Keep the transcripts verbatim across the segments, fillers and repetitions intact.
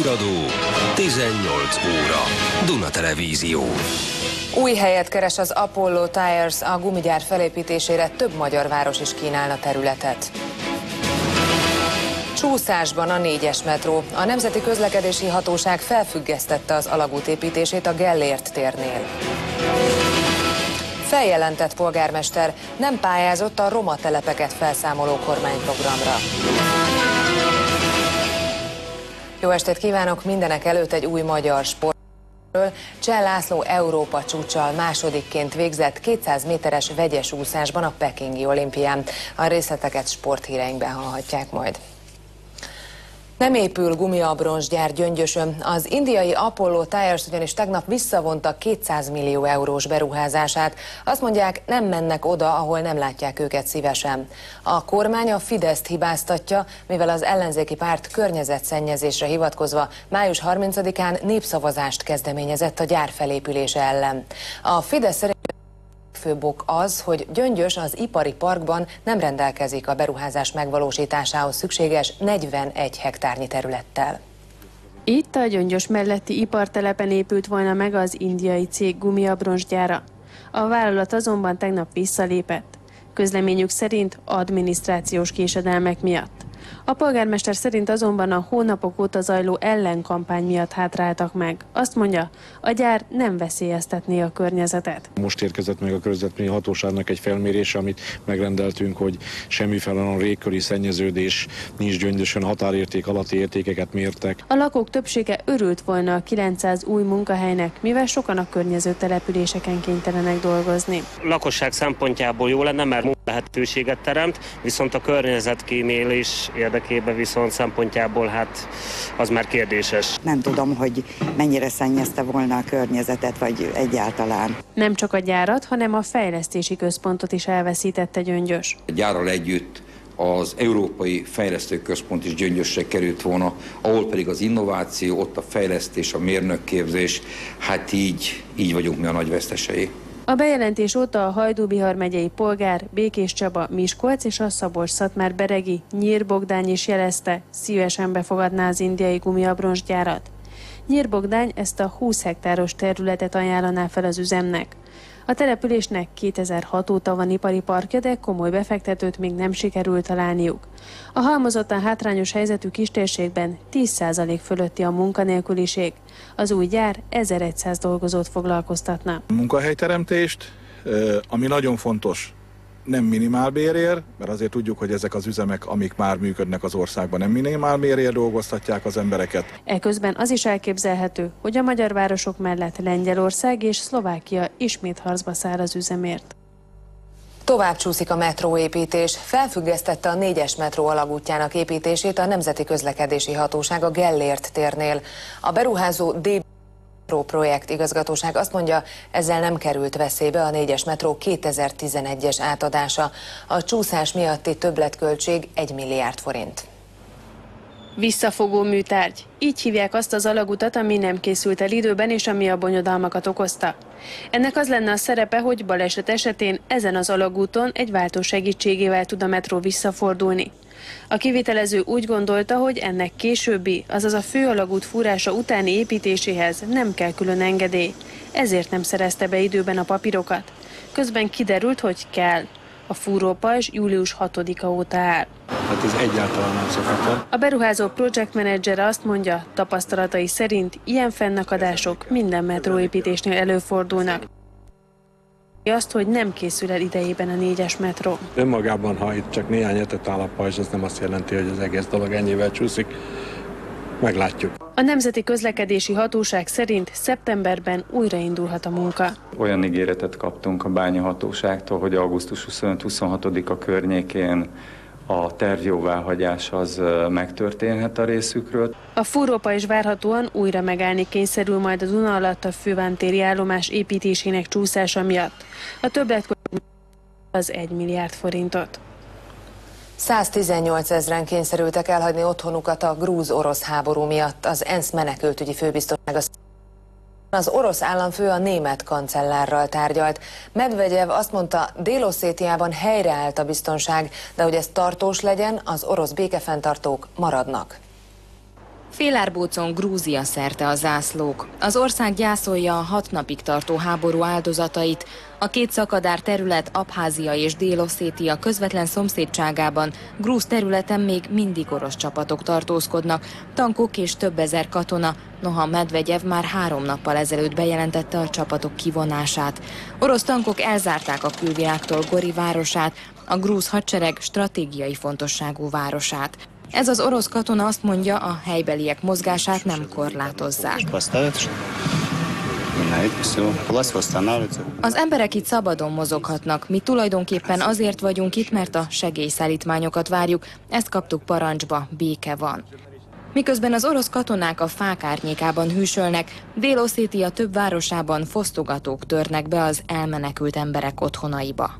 Ragadó, tizennyolc óra, Duna Televízió. Új helyet keres az Apollo Tyres, a gumigyár felépítésére több magyar város is kínálna területet. Csúszásban a négyes metró. A Nemzeti Közlekedési Hatóság felfüggesztette az alagút építését a Gellért térnél. Feljelentett polgármester, nem pályázott a roma telepeket felszámoló kormányprogramra. Jó estét kívánok! Mindenek előtt egy új magyar sportról. Cseh László Európa csúccsal másodikként végzett kétszáz méteres vegyes úszásban a pekingi olimpián. A részleteket sporthíreinkben hallhatják majd. Nem épül gumiabroncsgyár Gyöngyösön. Az indiai Apollo Tyres ugyanis tegnap visszavonta kétszáz millió eurós beruházását. Azt mondják, nem mennek oda, ahol nem látják őket szívesen. A kormány a Fideszt hibáztatja, mivel az ellenzéki párt környezetszennyezésre hivatkozva május harmincadikán népszavazást kezdeményezett a gyár felépülése ellen. A Fidesz szerint főbb ok az, hogy Gyöngyös az ipari parkban nem rendelkezik a beruházás megvalósításához szükséges negyvenegy hektárnyi területtel. Itt a Gyöngyös melletti ipartelepen épült volna meg az indiai cég gumiabroncsgyára. A vállalat azonban tegnap visszalépett. Közleményük szerint adminisztrációs késedelmek miatt. A polgármester szerint azonban a hónapok óta zajló ellenkampány miatt hátráltak meg. Azt mondja, a gyár nem veszélyeztetné a környezetet. Most érkezett meg a környezetvédelmi hatóságnak egy felmérése, amit megrendeltünk, hogy semmiféle olyan légköri szennyeződés nincs Gyöngyösön, határérték alatti értékeket mértek. A lakók többsége örült volna a kilencszáz új munkahelynek, mivel sokan a környező településeken kénytelenek dolgozni. A lakosság szempontjából jó lenne, mert lehetőséget teremt, viszont a környezetkímélés érdekében viszont szempontjából hát az már kérdéses. Nem tudom, hogy mennyire szennyezte volna a környezetet, vagy egyáltalán. Nem csak a gyárat, hanem a fejlesztési központot is elveszítette Gyöngyös. A gyárral együtt az Európai Fejlesztő Központ is Gyöngyösre került volna, ahol pedig az innováció, ott a fejlesztés, a mérnökképzés, hát így, így vagyunk mi a nagy vesztesei. A bejelentés óta a Hajdú-Bihar megyei polgár, Békés Csaba, Miskolc és a Szabolcs-Szatmár-Beregi Nyír-Bogdány is jelezte, szívesen befogadná az indiai gumiabroncsgyárat. Nyír-Bogdány ezt a húsz hektáros területet ajánlaná fel az üzemnek. A településnek kétezer-hat óta van ipari parkja, de komoly befektetőt még nem sikerült találniuk. A halmozottan hátrányos helyzetű kistérségben tíz százalék fölötti a munkanélküliség. Az új gyár ezerszáz dolgozót foglalkoztatna. Munkahelyteremtést, ami nagyon fontos, nem minimálbérért, mert azért tudjuk, hogy ezek az üzemek, amik már működnek az országban, nem minimálbérért dolgoztatják az embereket. Eközben az is elképzelhető, hogy a magyar városok mellett Lengyelország és Szlovákia ismét harcba száll az üzemért. Tovább csúszik a metróépítés. Felfüggesztette a négyes metró alagútjának építését a Nemzeti Közlekedési Hatóság a Gellért térnél. A beruházó dé projekt igazgatóság azt mondja, ezzel nem került veszélybe a négyes metró kétezer-tizenegyes átadása. A csúszás miatti többletköltség egy milliárd forint. Visszafogó műtárgy. Így hívják azt az alagutat, ami nem készült el időben, és ami a bonyodalmakat okozta. Ennek az lenne a szerepe, hogy baleset esetén ezen az alagúton egy váltó segítségével tud a metró visszafordulni. A kivitelező úgy gondolta, hogy ennek későbbi, azaz a főalagút fúrása utáni építéséhez nem kell külön engedély, ezért nem szerezte be időben a papírokat. Közben kiderült, hogy kell. A fúrópajzs július hatodika óta áll. Hát ez egyáltalán nem szokatlan. A beruházó project menedzsere azt mondja, tapasztalatai szerint ilyen fennakadások minden metróépítésnél előfordulnak. Azt, hogy nem készül el idejében a négyes metró. Önmagában, ha itt csak néhány hetet áll a pajzs, az nem azt jelenti, hogy az egész dolog ennyivel csúszik. Meglátjuk. A Nemzeti Közlekedési Hatóság szerint szeptemberben újraindulhat a munka. Olyan ígéretet kaptunk a bányahatóságtól, hogy augusztus huszonöt-huszonhatodika környékén a tervjóváhagyás az megtörténhet a részükről. A fúrópajzs várhatóan újra megállni kényszerül majd a Duna alatt a fővántéri állomás építésének csúszása miatt. A többletköltség az egy milliárd forintot. száztizennyolc ezren kényszerültek elhagyni otthonukat a grúz-orosz háború miatt. Az ENSZ menekültügyi főbiztossága az orosz államfő a német kancellárral tárgyalt. Medvegyev azt mondta, Dél-Oszétiában helyreállt a biztonság, de hogy ez tartós legyen, az orosz békefenntartók maradnak. Félárbócon Grúzia szerte a zászlók. Az ország gyászolja a hat napig tartó háború áldozatait. A két szakadár terület, Abházia és Dél-Oszétia közvetlen szomszédságában, grúz területen még mindig orosz csapatok tartózkodnak, tankok és több ezer katona, noha Medvegyev már három nappal ezelőtt bejelentette a csapatok kivonását. Orosz tankok elzárták a külvilágtól Gori városát, a grúz hadsereg stratégiai fontosságú városát. Ez az orosz katona azt mondja, a helybeliek mozgását nem korlátozzák. Az emberek itt szabadon mozoghatnak, mi tulajdonképpen azért vagyunk itt, mert a segélyszállítmányokat várjuk, ezt kaptuk parancsba, béke van. Miközben az orosz katonák a fák árnyékában hűsölnek, Dél-Oszétia több városában fosztogatók törnek be az elmenekült emberek otthonaiba.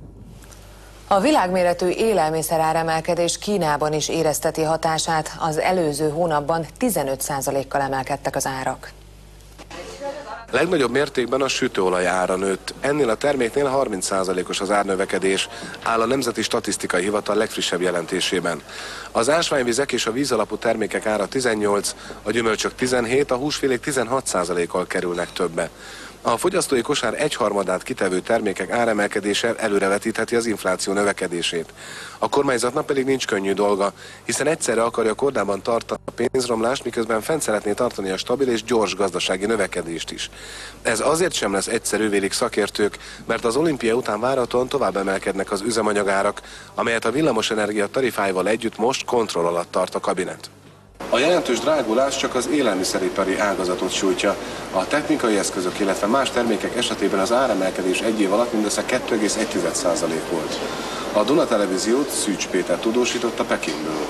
A világméretű élelmiszer-áremelkedés Kínában is érezteti hatását, az előző hónapban tizenöt százalékkal emelkedtek az árak. Legnagyobb mértékben a sütőolaj ára nőtt. Ennél a terméknél harminc százalékos az árnövekedés, áll a Nemzeti Statisztikai Hivatal legfrissebb jelentésében. Az ásványvizek és a vízalapú termékek ára tizennyolc, a gyümölcsök tizenhét, a húsfélék tizenhat százalékkal kerülnek többe. A fogyasztói kosár egyharmadát kitevő termékek áremelkedése előrevetítheti az infláció növekedését. A kormányzatnak pedig nincs könnyű dolga, hiszen egyszerre akarja kordában tartani a pénzromlást, miközben fent szeretné tartani a stabil és gyors gazdasági növekedést is. Ez azért sem lesz egyszerű, vélik szakértők, mert az olimpia után várhatóan tovább emelkednek az üzemanyagárak, amelyet a villamosenergia tarifáival együtt most kontroll alatt tart a kabinet. A jelentős drágulás csak az élelmiszeripari ágazatot sújtja. A technikai eszközök, illetve más termékek esetében az áremelkedés egy év alatt mindössze kettő egész egy százalék volt. A Duna Televíziót Szűcs Péter tudósította Pekingből.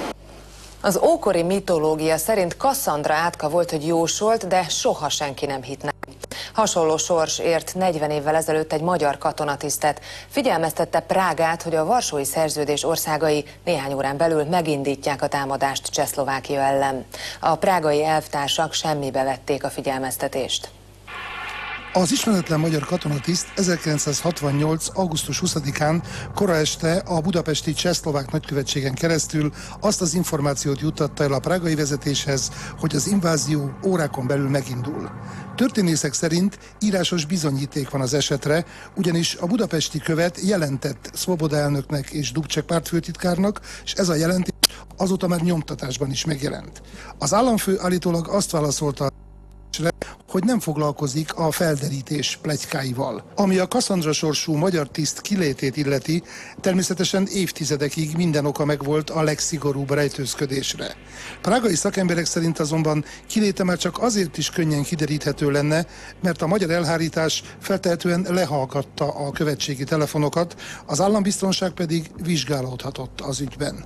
Az ókori mitológia szerint Kasszandra átka volt, hogy jósolt, de soha senki nem hitt neki. Hasonló sors ért negyven évvel ezelőtt egy magyar katonatisztet. Figyelmeztette Prágát, hogy a Varsói Szerződés országai néhány órán belül megindítják a támadást Csehszlovákia ellen. A prágai elvtársak semmibe vették a figyelmeztetést. Az ismeretlen magyar katonatiszt ezerkilencszázhatvannyolc. augusztus huszadikán kora este a budapesti csehszlovák nagykövetségen keresztül azt az információt juttatta el a prágai vezetéshez, hogy az invázió órákon belül megindul. Történészek szerint írásos bizonyíték van az esetre, ugyanis a budapesti követ jelentett Szvoboda elnöknek és Dubček pártfőtitkárnak, és ez a jelentés azóta már nyomtatásban is megjelent. Az államfő állítólag azt válaszolta, hogy nem foglalkozik a felderítés pletykáival. Ami a Kasszandra sorsú magyar tiszt kilétét illeti, természetesen évtizedekig minden oka megvolt a legszigorúbb rejtőzködésre. Prágai szakemberek szerint azonban kiléte már csak azért is könnyen kideríthető lenne, mert a magyar elhárítás feltehetően lehallgatta a követségi telefonokat, az állambiztonság pedig vizsgálódhatott az ügyben.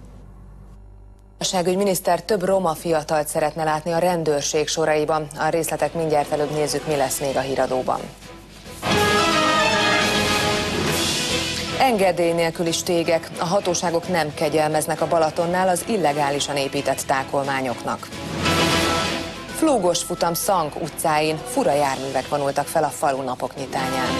A igazságügyminiszter több roma fiatalt szeretne látni a rendőrség soraiban. A részletek mindjárt előbb nézzük, mi lesz még a híradóban. Engedély nélküli stégek. A hatóságok nem kegyelmeznek a Balatonnál az illegálisan épített tákolmányoknak. Flúgos futam Szank utcáin, fura járművek vonultak fel a falu napok nyitányán.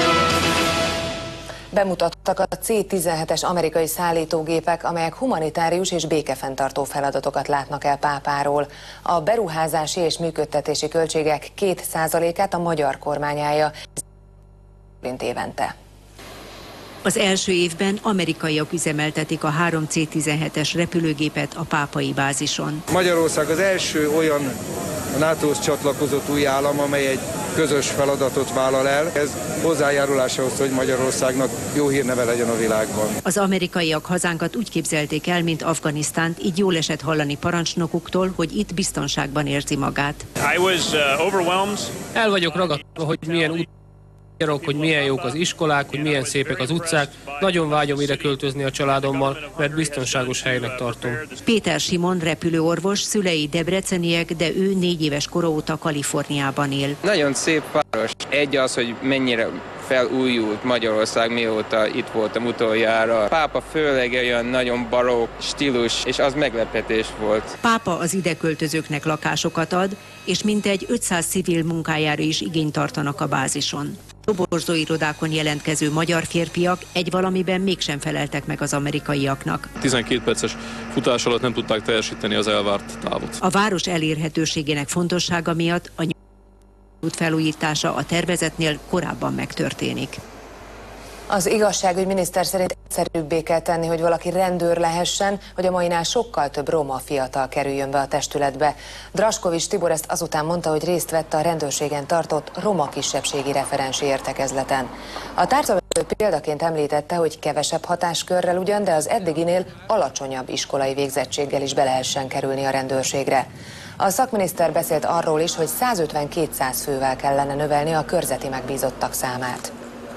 Bemutattak a cé tizenhetes amerikai szállítógépek, amelyek humanitárius és békefenntartó feladatokat látnak el Pápáról. A beruházási és működtetési költségek két százalékát a magyar kormány állja évente. Az első évben amerikaiak üzemeltetik a három cé tizenhetes repülőgépet a pápai bázison. Magyarország az első olyan nátóhoz csatlakozott új állam, amely egy közös feladatot vállal el. Ez hozzájárulás ahhoz, hogy Magyarországnak jó hírneve legyen a világban. Az amerikaiak hazánkat úgy képzelték el, mint Afganisztánt, így jól esett hallani parancsnokuktól, hogy itt biztonságban érzi magát. I was, uh, overwhelmed. El vagyok ragadva, hogy milyen út hogy milyen jók az iskolák, hogy milyen szépek az utcák. Nagyon vágyom ide költözni a családommal, mert biztonságos helynek tartom. Péter Simon repülőorvos, szülei debreceniek, de ő négy éves kora óta Kaliforniában él. Nagyon szép város. Egy az, hogy mennyire felújult Magyarország, mióta itt voltam utoljára. Pápa főleg olyan nagyon barokk stílus, és az meglepetés volt. Pápa az ide költözőknek lakásokat ad, és mintegy ötszáz civil munkájára is igényt tartanak a bázison. Toborzó irodákon jelentkező magyar férfiak egy valamiben mégsem feleltek meg az amerikaiaknak. tizenkét perces futás alatt nem tudták teljesíteni az elvárt távot. A város elérhetőségének fontossága miatt a út felújítása a tervezetnél korábban megtörténik. Az igazságügyminiszter szerint egyszerűbbé kell tenni, hogy valaki rendőr lehessen, hogy a mainál sokkal több roma fiatal kerüljön be a testületbe. Draskovics Tibor ezt azután mondta, hogy részt vett a rendőrségen tartott roma kisebbségi referensi értekezleten. A tárcavezető példaként említette, hogy kevesebb hatáskörrel ugyan, de az eddiginél alacsonyabb iskolai végzettséggel is be lehessen kerülni a rendőrségre. A szakminiszter beszélt arról is, hogy százötven-kétszáz fővel kellene növelni a körzeti megbízottak számát.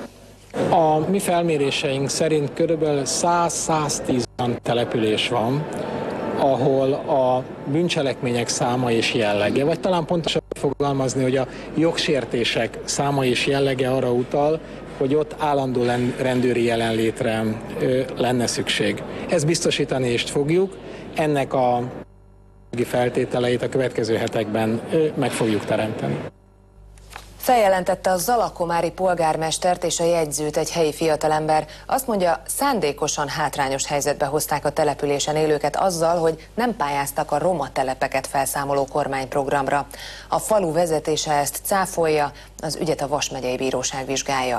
A mi felméréseink szerint körülbelül száz-száztíz olyan település van, ahol a bűncselekmények száma és jellege, vagy talán pontosan fogalmazni, hogy a jogsértések száma és jellege arra utal, hogy ott állandó rendőri jelenlétre lenne szükség. Ezt biztosítani is fogjuk, ennek a feltételeit a következő hetekben meg fogjuk teremteni. Feljelentette a zalakomári polgármestert és a jegyzőt egy helyi fiatalember. Azt mondja, szándékosan hátrányos helyzetbe hozták a településen élőket azzal, hogy nem pályáztak a roma telepeket felszámoló kormányprogramra. A falu vezetése ezt cáfolja, az ügyet a Vas megyei bíróság vizsgálja.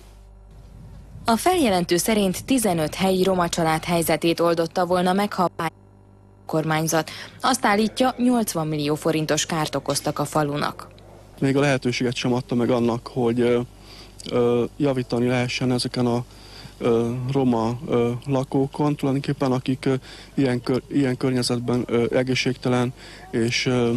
A feljelentő szerint tizenöt helyi roma család helyzetét oldotta volna meg, ha a kormányzat. Azt állítja, nyolcvan millió forintos kárt okoztak a falunak. Még a lehetőséget sem adta meg annak, hogy ö, ö, javítani lehessen ezeken a ö, roma ö, lakókon, tulajdonképpen akik ö, ilyen, kör, ilyen környezetben ö, egészségtelen és ö,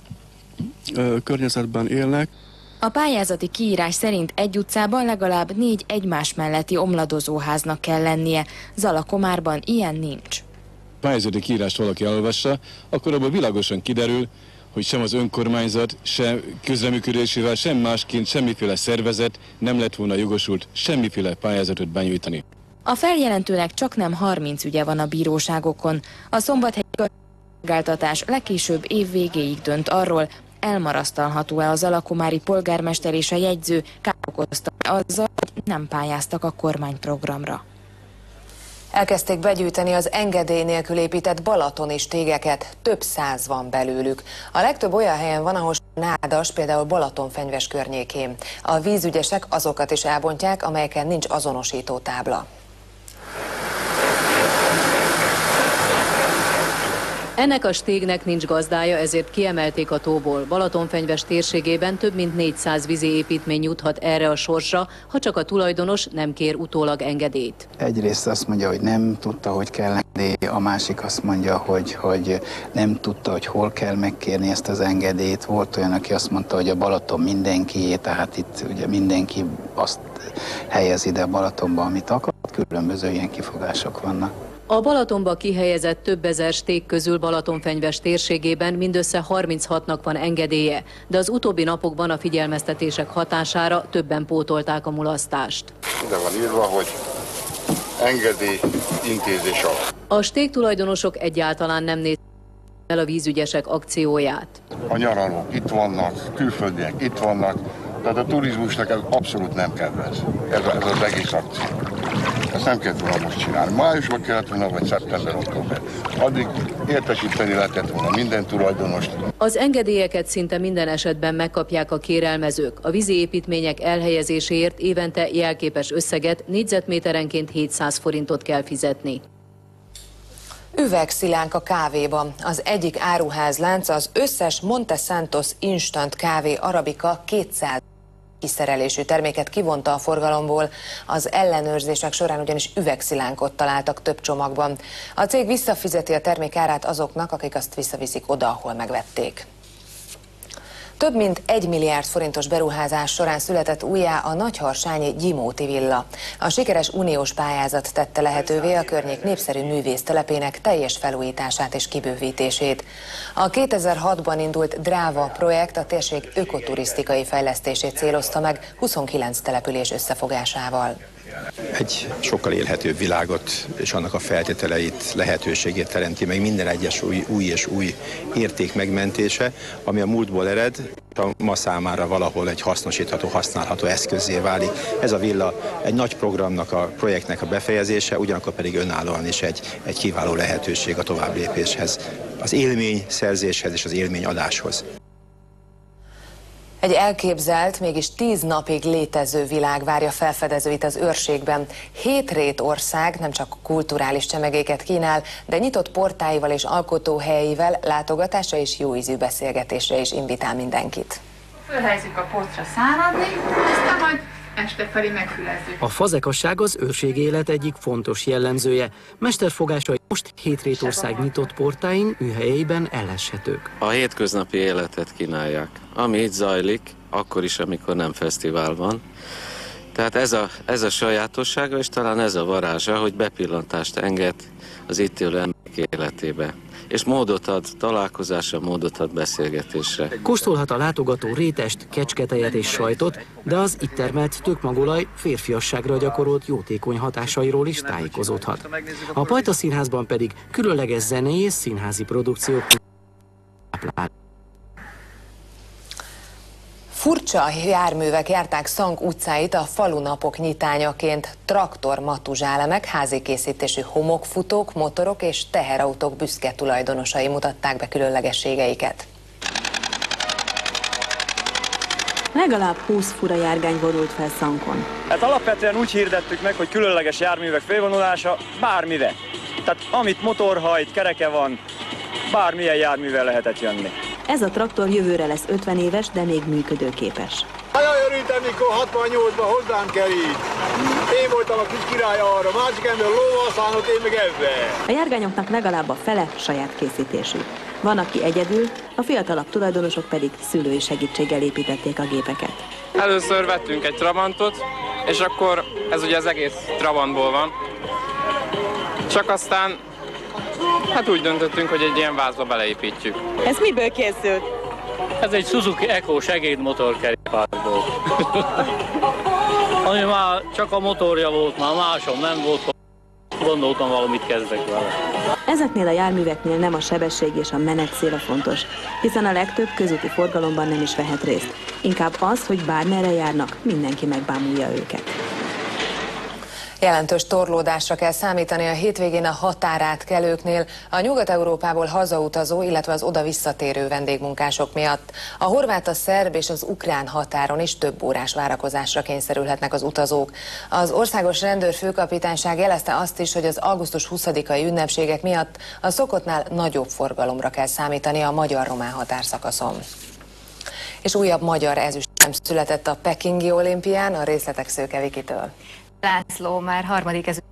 ö, környezetben élnek. A pályázati kiírás szerint egy utcában legalább négy egymás melletti omladozóháznak kell lennie. Zalakomárban ilyen nincs. Pályázati kiírást valaki elolvassa, akkor abban világosan kiderül, hogy sem az önkormányzat, sem közreműködésével, sem másként semmiféle szervezet nem lett volna jogosult semmiféle pályázatot benyújtani. A feljelentőnek csak nem harminc ügye van a bíróságokon. A szombathelyi szolgáltatás legkésőbb év végéig dönt arról, elmarasztalható-e az zalakomári polgármester és a jegyző, kárt okozta azzal, hogy nem pályáztak a kormányprogramra. Elkezdték begyűjteni az engedély nélkül épített balatoni stégeket, több száz van belőlük. A legtöbb olyan helyen van, ahol nádas, például Balatonfenyves környékén. A vízügyesek azokat is elbontják, amelyeken nincs azonosító tábla. Ennek a stégnek nincs gazdája, ezért kiemelték a tóból. Balatonfenyves térségében több mint négyszáz vízi építmény juthat erre a sorsra, ha csak a tulajdonos nem kér utólag engedélyt. Egyrészt azt mondja, hogy nem tudta, hogy kell engedély, a másik azt mondja, hogy, hogy nem tudta, hogy hol kell megkérni ezt az engedélyt. Volt olyan, aki azt mondta, hogy a Balaton mindenkié, tehát itt ugye mindenki azt helyez ide a Balatonba, amit akar. Különböző ilyen kifogások vannak. A Balatonba kihelyezett több ezer stég közül Balatonfenyves térségében mindössze harminchatnak van engedélye, de az utóbbi napokban a figyelmeztetések hatására többen pótolták a mulasztást. Ide van írva, hogy engedély intézés alatt. A stég tulajdonosok egyáltalán nem nézték el a vízügyesek akcióját. A nyaralók itt vannak, külföldiek itt vannak, tehát a turizmusnak ez abszolút nem kedvez, ez, ez az egész akció. Ezt nem kellett volna most csinálni. Májusban kellett volna, vagy szeptember-október. Addig értesíteni lehetett volna minden tulajdonost. Az engedélyeket szinte minden esetben megkapják a kérelmezők. A vízi építmények elhelyezéséért évente jelképes összeget, négyzetméterenként hétszáz forintot kell fizetni. Üvegszilánk a kávéban. Az egyik áruházlánc az összes Monte Santos Instant kávé arabika kétszáz kiszerelésű terméket kivonta a forgalomból. Az ellenőrzések során ugyanis üvegszilánkot találtak több csomagban. A cég visszafizeti a termék árát azoknak, akik azt visszaviszik oda, ahol megvették. Több mint egy milliárd forintos beruházás során született újjá a nagyharsányi Gyimóti villa. A sikeres uniós pályázat tette lehetővé a környék népszerű művésztelepének teljes felújítását és kibővítését. A kétezer-hatban indult Dráva projekt a térség ökoturisztikai fejlesztését célozta meg huszonkilenc település összefogásával. Egy sokkal élhetőbb világot és annak a feltételeit, lehetőségét teremti meg minden egyes új, új és új érték megmentése, ami a múltból ered, a ma számára valahol egy hasznosítható, használható eszközzé válik. Ez a villa egy nagy programnak, a projektnek a befejezése, ugyanakkor pedig önállóan is egy, egy kiváló lehetőség a továbblépéshez, az élmény szerzéshez és az élmény adáshoz. Egy elképzelt, mégis tíz napig létező világ várja felfedezőit az őrségben. Hét rét ország nem csak kulturális csemegéket kínál, de nyitott portáival és alkotóhelyeivel látogatásra és jóízű beszélgetésre is invitál mindenkit. Fölhelyezzük a polcra száradni, aztán majd este felé megfülezzük. A fazekasság az őrség élet egyik fontos jellemzője. Mesterfogásai most hét rét ország nyitott portáin, műhelyeiben elleshetők. A hétköznapi életet kínálják, ami itt zajlik, akkor is, amikor nem fesztivál van. Tehát ez a, ez a sajátossága, és talán ez a varázsa, hogy bepillantást enged az itt élő emberek életébe. És módot ad találkozásra, módot ad beszélgetésre. Kóstolhat a látogató rétest, kecsketejet és sajtot, de az itt termelt tökmagolaj férfiasságra gyakorolt jótékony hatásairól is tájékozódhat. A Pajta Színházban pedig különleges zenei és színházi produkciók. Furcsa járművek járták Szank utcáit a falunapok nyitányaként. Traktor matuzsálemek, házi készítésű homokfutók, motorok és teherautók büszke tulajdonosai mutatták be különlegességeiket. Legalább húsz fura járgány vonult fel Szankon. Hát alapvetően úgy hirdettük meg, hogy különleges járművek fölvonulása bármire. Tehát amit motorhajt, kereke van, bármilyen járművel lehetett jönni. Ez a traktor jövőre lesz ötven éves, de még működőképes. Nagyon örültem, mikor hatvannyolcban hozzánk került. Én voltam a kis király arra, másik ember lóval szállott, én meg ebben. A járgányoknak legalább a fele saját készítésű. Van, aki egyedül, a fiatalabb tulajdonosok pedig szülői segítséggel építették a gépeket. Először vettünk egy Trabantot, és akkor ez ugye az egész Trabantból van. Csak aztán hát úgy döntöttünk, hogy egy ilyen vázba beleépítjük. Ez miből készült? Ez egy Suzuki Eco segédmotorkerékpárból. Ami már csak a motorja volt, már másom nem volt, gondoltam valamit kezdek vele. Ezeknél a járműveknél nem a sebesség és a menetszél a fontos, hiszen a legtöbb közúti forgalomban nem is vehet részt. Inkább az, hogy bármerre járnak, mindenki megbámulja őket. Jelentős torlódásra kell számítani a hétvégén a határátkelőknél, a Nyugat-Európából hazautazó, illetve az oda visszatérő vendégmunkások miatt. A horvát, a szerb és az ukrán határon is több órás várakozásra kényszerülhetnek az utazók. Az országos rendőrfőkapitányság jelezte azt is, hogy az augusztus huszadikai ünnepségek miatt a szokottnál nagyobb forgalomra kell számítani a magyar-román határszakaszon. És újabb magyar ezüstérem született a pekingi olimpián, a részletek Szőke Vikitől. László már harmadik ezüst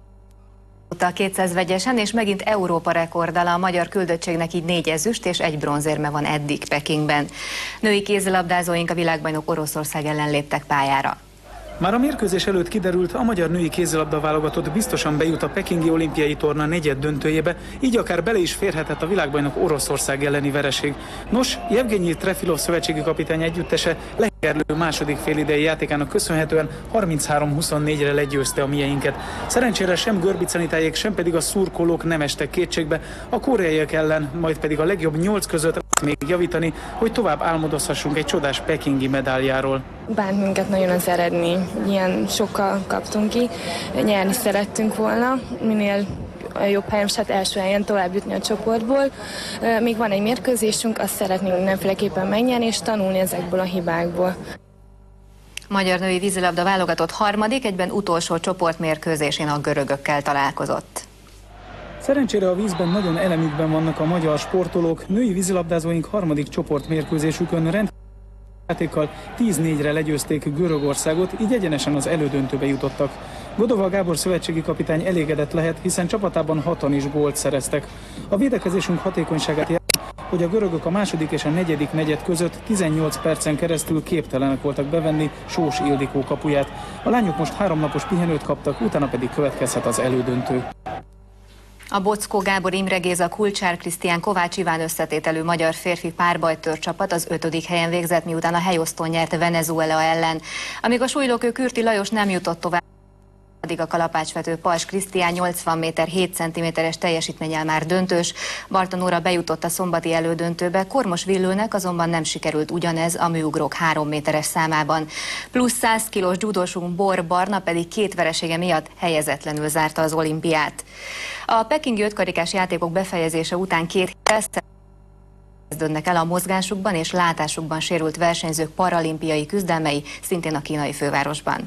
a kétszáz vegyesen, és megint Európa rekorddal a magyar küldöttségnek így négy ezüst és egy bronzérme van eddig Pekingben. Női kézilabdázóink a világbajnok Oroszország ellen léptek pályára. Már a mérkőzés előtt kiderült, a magyar női kézilabda válogatott biztosan bejut a pekingi olimpiai torna negyed döntőjébe, így akár bele is férhetett a világbajnok Oroszország elleni vereség. Nos, Jevgenyi Trefilov szövetségi kapitány együttese legerlő második félidei játékának köszönhetően harminchárom huszonnégyre legyőzte a mieinket. Szerencsére sem Görbicanitájék, sem pedig a szurkolók nem estek kétségbe, a koreaiak ellen, majd pedig a legjobb nyolc között még javítani, hogy tovább álmodozhassunk egy csodás pekingi medáljáról. Bánt minket nagyon az eredmény, ilyen sokkal kaptunk ki, nyerni szerettünk volna, minél jobb helyen, hát első helyen tovább jutni a csoportból. Még van egy mérkőzésünk, azt szeretnénk mindenféleképpen megnyerni és tanulni ezekből a hibákból. Magyar női vízilabda válogatott harmadik, egyben utolsó csoportmérkőzésén a görögökkel találkozott. Szerencsére a vízben nagyon elemükben vannak a magyar sportolók, női vízilabdázóink harmadik csoportmérkőzésükön rendkívül játékkal tíz négyre legyőzték Görögországot, így egyenesen az elődöntőbe jutottak. Godova Gábor szövetségi kapitány elégedett lehet, hiszen csapatában hatan is gólt szereztek. A védekezésünk hatékonyságát jelenti, hogy a görögök a második és a negyedik negyed között tizennyolc percen keresztül képtelenek voltak bevenni Sós Ildikó kapuját. A lányok most háromnapos pihenőt kaptak, utána pedig következhet az elődöntő. A Bockó Gábor Imre Géza Kulcsár Krisztián Kovács Iván összetételű magyar férfi párbajtőr csapat az ötödik helyen végzett, miután a helyosztón nyerte Venezuela ellen. Amíg a súlylökő Kürti Lajos nem jutott tovább, Addig a kalapácsvető Pals Krisztián nyolcvan méter hét centiméteres teljesítménnyel már döntős. Barta Nóra bejutott a szombati elődöntőbe, Kormos Villőnek azonban nem sikerült ugyanez a műugrók három méteres számában. Plusz száz kilós judósunk Bor Barna pedig két veresége miatt helyezetlenül zárta az olimpiát. A pekingi ötkarikás játékok befejezése után két héttel kezdődnek el a mozgásukban és látásukban sérült versenyzők paralimpiai küzdelmei, szintén a kínai fővárosban.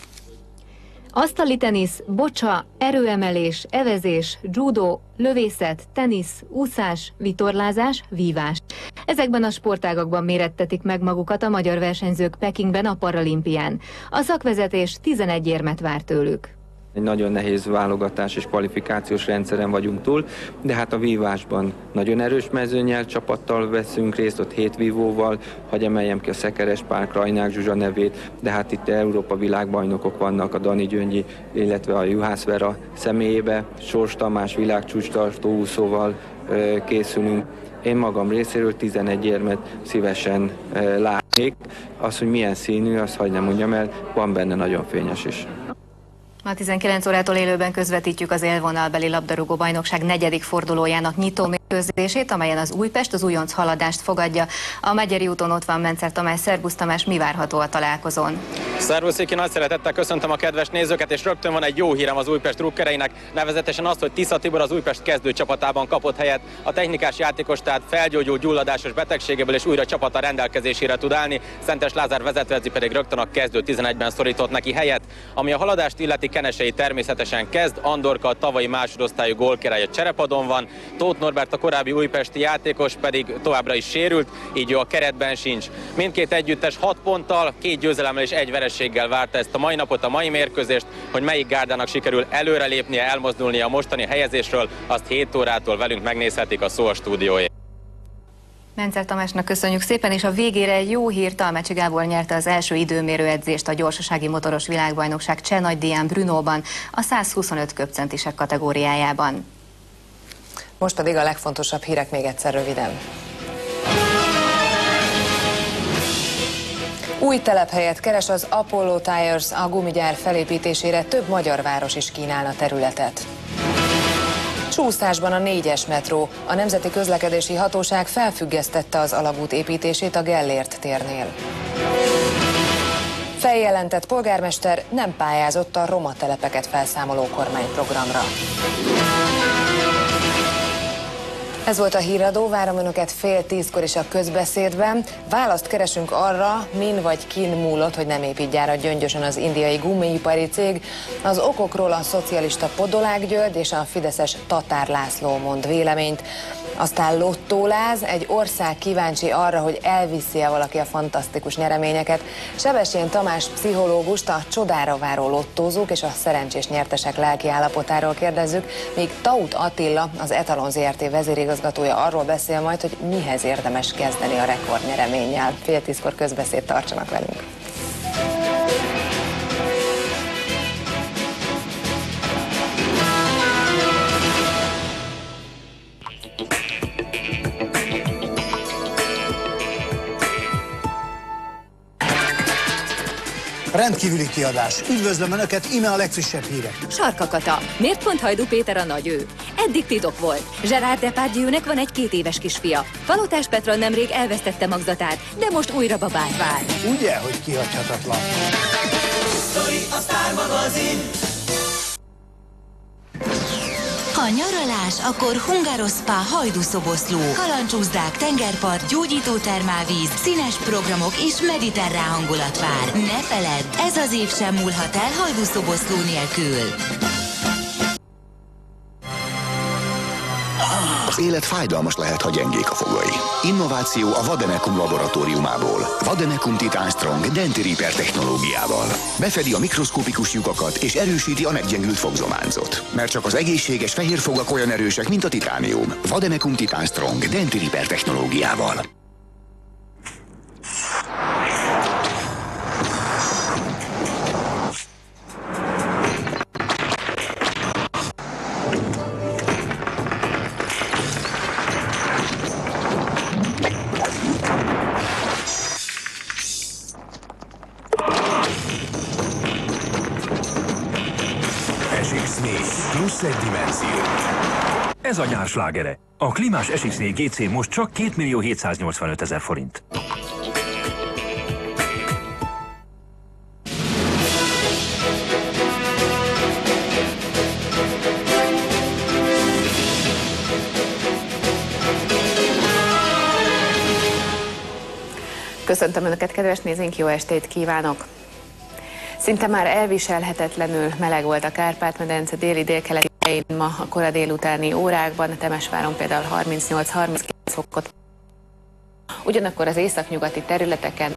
Asztali tenisz, bocsa, erőemelés, evezés, judo, lövészet, tenisz, úszás, vitorlázás, vívás. Ezekben a sportágakban mérettetik meg magukat a magyar versenyzők Pekingben a paralimpián. A szakvezetés tizenegy érmet vár tőlük. Egy nagyon nehéz válogatás és kvalifikációs rendszeren vagyunk túl, de hát a vívásban nagyon erős mezőnyel csapattal veszünk részt, ott hét vívóval, hagy emeljem ki a Szekeres Pál, Krajnák Zsuzsa nevét, de hát itt Európa világbajnokok vannak, a Dani Gyöngyi, illetve a Juhász Vera személyébe, Sors Tamás világcsúcstartó úszóval ö, készülünk. Én magam részéről tizenegy érmet szívesen ö, látnék. Az, hogy milyen színű, azt hagy nem mondjam el, van benne nagyon fényes is. Ma tizenkilenc órától élőben közvetítjük az élvonalbeli labdarúgó bajnokság negyedik fordulójának nyitó mérkőzését, amelyen az Újpest az újonc Haladást fogadja. A Megyeri úton ott van Mencer Tamás. Szerbusz Tamás, mi várható a találkozón? Szervusz Viki, nagy szeretettel köszöntöm a kedves nézőket, és rögtön van egy jó hírem az Újpest drukkereinek, nevezetesen azt, hogy Tisza Tibor az Újpest kezdőcsapatában kapott helyet. A technikás játékos tehát felgyógyult gyulladásos betegségéből és újra csapata rendelkezésére tud állni. Szentes Lázár vezetőedzi pedig rögtön a kezdő tizenegyben szorított neki helyet. Ami a Haladást illeti, Kenesei természetesen kezd, Andorka a tavalyi másodosztályú gólkirálya cserepadon van, Tóth Norbert a korábbi újpesti játékos pedig továbbra is sérült, így ő a keretben sincs. Mindkét együttes hat ponttal, két győzelemmel és egy vereséggel várta ezt a mai napot, a mai mérkőzést, hogy melyik gárdának sikerül előrelépnie, elmozdulnia a mostani helyezésről, azt hét órától velünk megnézhetik a Szó a stúdiójában. Mencer Tamásnak köszönjük szépen, és a végére egy jó hír, Talmácsi Gábor nyerte az első időmérő edzést a gyorsasági motoros világbajnokság Cseh Nagy-Díján Brunóban a száz huszonöt köbcentisek kategóriájában. Most pedig a legfontosabb hírek még egyszer röviden. Új telephelyet keres az Apollo Tires, a gumigyár felépítésére több magyar város is kínálna területet. Csúszásban a négyes metró. A Nemzeti Közlekedési Hatóság felfüggesztette az alagút építését a Gellért térnél. Feljelentett polgármester nem pályázott a roma telepeket felszámoló kormányprogramra. Ez volt a híradó, várom önöket fél tízkor is a Közbeszédben. Választ keresünk arra, min vagy kin múlott, hogy nem épít gyárat Gyöngyösön az indiai gumiipari cég. Az okokról a szocialista Podolák György és a fideszes Tatár László mond véleményt. Aztán lottóláz, egy ország kíváncsi arra, hogy elviszi-e valaki a fantasztikus nyereményeket. Sebestyén Tamás pszichológust, a csodára váró lottózók és a szerencsés nyertesek lelki állapotáról kérdezzük, míg Tóth Attila, az Etalon zé er té vezérigazgatója arról beszél majd, hogy mihez érdemes kezdeni a rekordnyereménnyel. Fél tízkor Közbeszéd, tartsanak velünk! Rendkívüli kiadás. Üdvözlöm Önöket, íme a legfrissebb hírek. Sarka Kata. Miért pont Hajdú Péter a nagy ő? Eddig titok volt. Gerard Depardieu-nek van egy két éves kisfia. Palotás Petra nemrég elvesztette magzatát, de most újra babát vár. Ugye, hogy kihagyhatatlan. A Sztár magazin. Ha nyaralás, akkor Hungaroszpá Hajdú-szoboszló. Kalancsúzdák, tengerpart, gyógyító termálvíz, színes programok és mediterrán hangulat vár. Ne feledd, ez az év sem múlhat el Hajdú-szoboszló nélkül. Az élet fájdalmas lehet, ha gyengék a fogai. Innováció a Vademecum laboratóriumából. Vademecum Titan Strong Denti Repair technológiával. Befedi a mikroszkopikus lyukakat és erősíti a meggyengült fogzománcot. Mert csak az egészséges fehér fogak olyan erősek, mint a titánium. Vademecum Titan Strong Denti Repair technológiával. Ez a nyár slágere. A klímás es iksz négy gé cé most csak két millió hétszáznyolcvanöt ezer forint. Köszöntöm Önöket, kedves nézőink, jó estét kívánok! Szinte már elviselhetetlenül meleg volt a Kárpát-medence déli délkeleti helyein ma a kora délutáni órákban, a Temesváron például harmincnyolc-harminckilenc fokot. Ugyanakkor az északnyugati területeken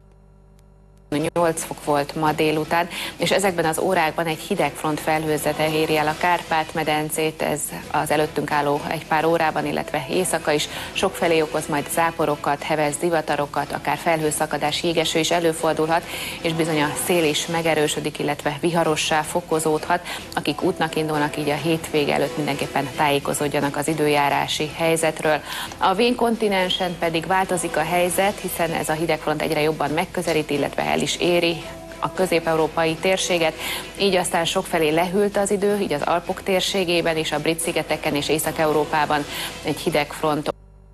nyolc fok volt ma délután, és ezekben az órákban egy hidegfront felhőzete éri el a Kárpát-medencét, ez az előttünk álló egy pár órában, illetve éjszaka is sokfelé okoz majd záporokat, heves zivatarokat, akár felhőszakadás, jégeső is előfordulhat, és bizony a szél is megerősödik, illetve viharossá fokozódhat. Akik útnak indulnak, így a hétvége előtt mindenképpen tájékozódjanak az időjárási helyzetről. A vén kontinensen pedig változik a helyzet, hiszen ez a hidegfront egyre jobban megközelít, illetve el is éri a közép-európai térséget, így aztán sokfelé lehűlt az idő, így az Alpok térségében és a Brit-szigeteken és Észak-Európában egy hidegfront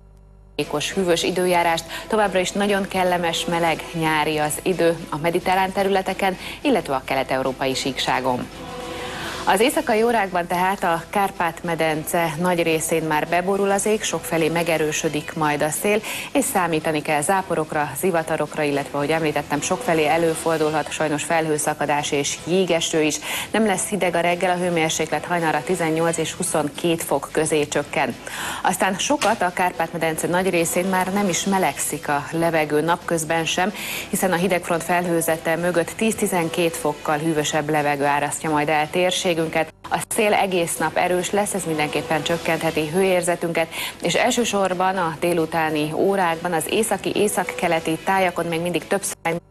hűvös időjárást, továbbra is nagyon kellemes, meleg, nyári az idő a mediterrán területeken, illetve a kelet-európai síkságon. Az éjszakai órákban tehát a Kárpát-medence nagy részén már beborul az ég, sokfelé megerősödik majd a szél, és számítani kell záporokra, zivatarokra, illetve, ahogy említettem, sokfelé előfordulhat sajnos felhőszakadás és jégeső is. Nem lesz hideg a reggel, a hőmérséklet hajnalra tizennyolc és huszonkét fok közé csökken. Aztán sokat a Kárpát-medence nagy részén már nem is melegszik a levegő napközben sem, hiszen a hidegfront felhőzete mögött tíz-tizenkét fokkal hűvösebb levegő árasztja majd el térség. A szél egész nap erős lesz, ez mindenképpen csökkentheti hőérzetünket, és elsősorban a délutáni órákban az északi, északkeleti tájakon még mindig több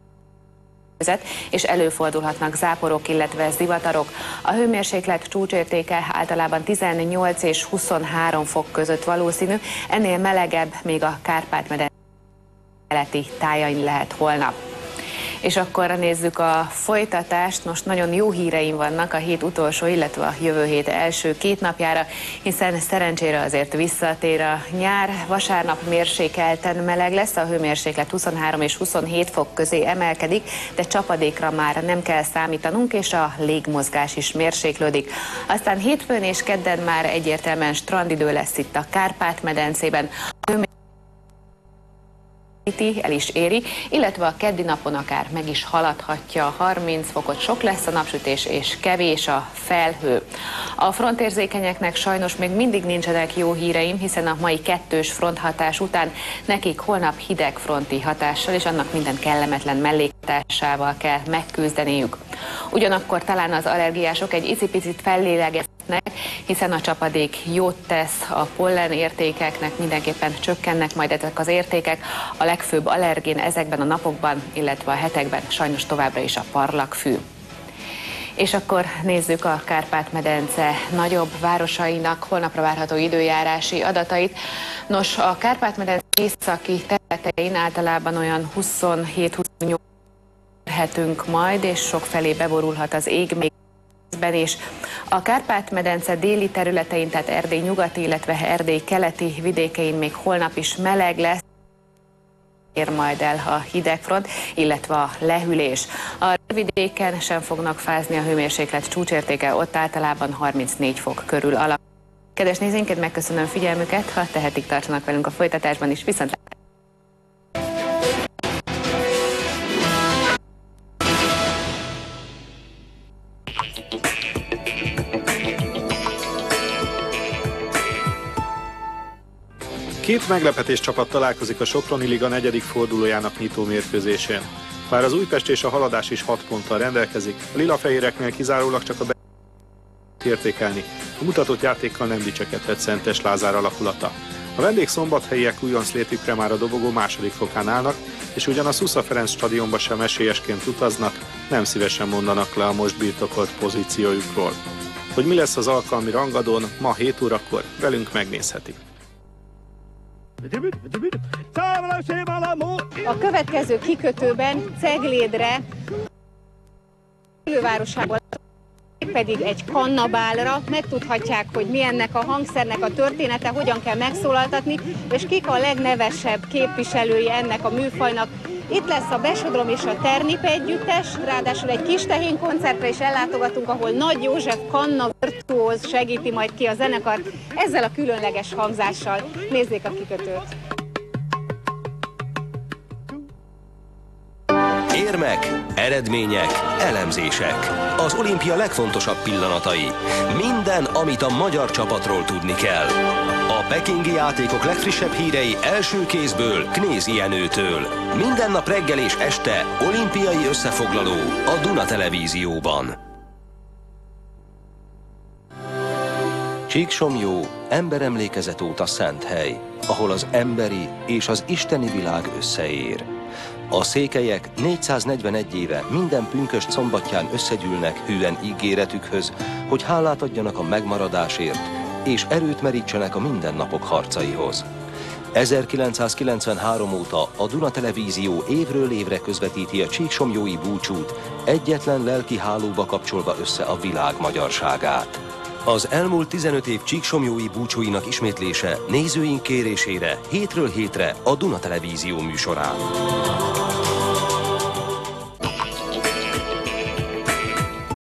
száj és előfordulhatnak záporok, illetve zivatarok. A hőmérséklet csúcsértéke általában tizennyolc és huszonhárom fok között valószínű, ennél melegebb még a Kárpát-medence keleti tájain lehet holnap. És akkor nézzük a folytatást. Most nagyon jó híreim vannak a hét utolsó, illetve a jövő hét első két napjára, hiszen szerencsére azért visszatér a nyár. Vasárnap mérsékelten meleg lesz, a hőmérséklet huszonhárom és huszonhét fok közé emelkedik, de csapadékra már nem kell számítanunk, és a légmozgás is mérséklődik. Aztán hétfőn és kedden már egyértelműen strandidő lesz itt a Kárpát-medencében. El is éri, illetve a keddi napon akár meg is haladhatja a harminc fokot, sok lesz a napsütés és kevés a felhő. A frontérzékenyeknek sajnos még mindig nincsenek jó híreim, hiszen a mai kettős fronthatás után nekik holnap hidegfronti hatással és annak minden kellemetlen mellékhatásával kell megküzdeniük. Ugyanakkor talán az allergiások egy icipicit fellélegeznek, hiszen a csapadék jót tesz, a pollen értékeknek mindenképpen csökkennek majd ezek az értékek. A legfőbb allergén ezekben a napokban, illetve a hetekben sajnos továbbra is a parlagfű. És akkor nézzük a Kárpát-medence nagyobb városainak holnapra várható időjárási adatait. Nos, a Kárpát-medence északi területein általában olyan huszonhét-huszonnyolc hetünk majd, és sokfelé beborulhat az ég még és a Kárpát-medence déli területein, tehát Erdély nyugati, illetve Erdély keleti vidékein még holnap is meleg lesz, ér majd el a hidegfront, illetve a lehűlés. A vidéken sem fognak fázni, a hőmérséklet csúcsértéke ott általában harmincnégy fok körül alakul. Kedves nézőinket, megköszönöm figyelmüket, ha tehetik, tartsanak velünk a folytatásban is, viszont Két meglepetés csapat találkozik a Soproni Liga negyedik fordulójának nyitó mérkőzésén. Bár az Újpest és a Haladás is hat ponttal rendelkezik, a lilafehéreknél kizárólag csak a be értékelni. A mutatott játékkal nem dicsekedhet Szentes Lázár alakulata. A vendég szombathelyiek újonc létükre már a dobogó második fokán állnak, és ugyan a Szusza Ferenc stadionba sem esélyesként utaznak, nem szívesen mondanak le a most birtokolt pozíciójukról. Hogy mi lesz az alkalmi rangadón, ma hét órakor velünk megnézheti. A következő kikötőben Ceglédre fővárosából pedig egy kannabálra, megtudhatják, hogy mi ennek a hangszernek a története, hogyan kell megszólaltatni, és kik a legnevesebb képviselői ennek a műfajnak. Itt lesz a Besodrom és a Ternip együttes, ráadásul egy kis tehén koncertre is ellátogatunk, ahol Nagy József kanna virtuóz segíti majd ki a zenekart ezzel a különleges hangzással. Nézzék a kikötőt! Érmek, eredmények, elemzések. Az olimpia legfontosabb pillanatai. Minden, amit a magyar csapatról tudni kell. A pekingi játékok legfrissebb hírei első kézből Knézi Jenőtől. Minden nap reggel és este olimpiai összefoglaló a Duna Televízióban. Csíksomlyó emberemlékezet óta szent hely, ahol az emberi és az isteni világ összeér. A székelyek négyszáznegyvenegy éve minden pünkösd szombatján összegyűlnek hűen ígéretükhöz, hogy hálát adjanak a megmaradásért, és erőt merítsenek a mindennapok harcaihoz. ezerkilencszázkilencvenhárom óta a Duna Televízió évről évre közvetíti a csíksomlyói búcsút, egyetlen lelki hálóba kapcsolva össze a világ magyarságát. Az elmúlt tizenöt év csíksomlyói búcsúinak ismétlése nézőink kérésére hétről hétre a Duna Televízió műsorán.